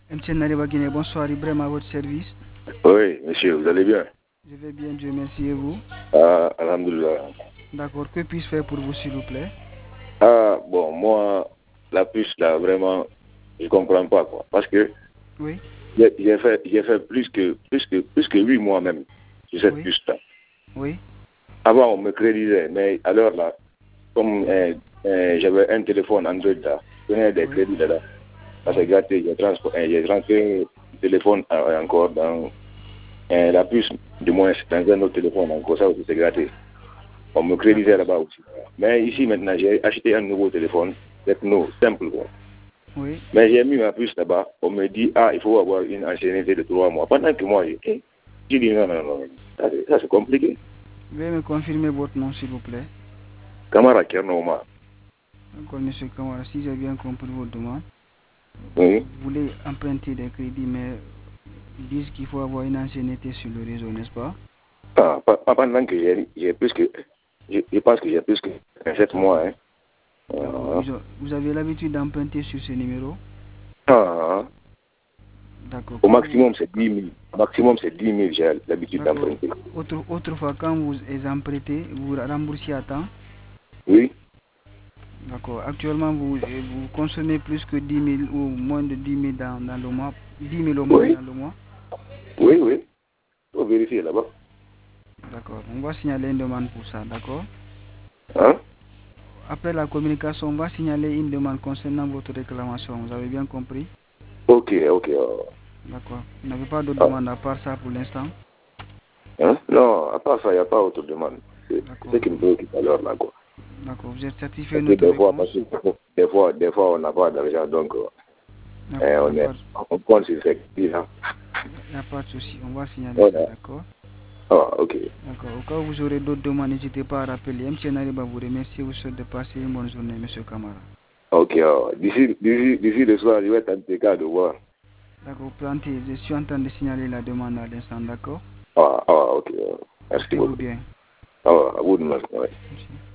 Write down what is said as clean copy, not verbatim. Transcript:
M. Nariba Guinée, bonsoir, Ibrahim à votre service. Oui, monsieur, vous allez bien? Je vais bien, Dieu merci, et vous? Ah, alhamdoulilah. D'accord, que puis-je faire pour vous, s'il vous plaît? Ah, bon, moi, la puce, là, vraiment, je comprends pas, quoi. Parce que Oui, j'ai fait plus que 8 mois même sur cette oui, puce-là. oui, Avant, on me créditait, mais alors là, comme j'avais un téléphone Android là, je donnais des oui, crédits là, ça oui. s'est gâté. J'ai transféré le téléphone encore dans la puce, du moins, c'est dans un autre téléphone encore, ça aussi c'est gâté. On me créditait D'accord, là-bas aussi. Mais ici, maintenant, j'ai acheté un nouveau téléphone, techno, simple, quoi. oui. Mais j'ai mis ma puce là-bas. On me dit, ah, il faut avoir une ancienneté de 3 mois. Pendant que moi, j'ai dit, non, non, non. Ça c'est compliqué. Veuillez me confirmer votre nom, s'il vous plaît. Kamara Kernoma. D'accord, monsieur Kamara, si j'ai bien compris votre demande, Oui. vous voulez emprunter des crédits, mais ils disent qu'il faut avoir une ancienneté sur le réseau, n'est-ce pas? Ah, pas pendant que j'ai plus que. Je pense que j'ai plus que 7 mois. Hein. D'accord. Ah, Vous avez l'habitude d'emprunter sur ce numéro? ah. D'accord. Au maximum, c'est 10 000. Au maximum, c'est 10 000, j'ai l'habitude D'accord. d'emprunter. Autrefois, quand vous les empruntez, vous remboursez à temps? Oui. D'accord. Actuellement, vous consommez plus que 10 000 ou moins de 10 000 dans le mois, 10 000 au moins Oui. dans le mois. Oui, oui. Il faut vérifier là-bas. D'accord. On va signaler une demande pour ça. D'accord. Hein? Après la communication, on va signaler une demande concernant votre réclamation. Vous avez bien compris? Ok, ok. D'accord. Vous n'avez pas d'autre Ah. demande à part ça pour l'instant? Hein? Non, à part ça, il n'y a pas autre demande. C'est ce D'accord. qui me préoccupe alors là, quoi. D'accord. Vous êtes satisfait de Parce que notre parce réponse? que des fois, on n'a pas d'argent, donc D'accord. Il n'y a, pas on compte sur ces clients. y a pas de souci. On va signaler ça. Voilà. D'accord. Ah, ok. D'accord. Au cas où vous aurez d'autres demandes, n'hésitez pas à rappeler. M. Nariba vous remercie. Vous souhaite de passer une bonne journée, M. Kamara. Ok, d'ici le soir, je vais tenter cas de voir. D'accord, plantez. Je suis en train de signaler la demande à l'instant, d'accord? Ah, ok. Merci Portez-vous beaucoup. bien. Ah, à vous de même, ouais. Merci.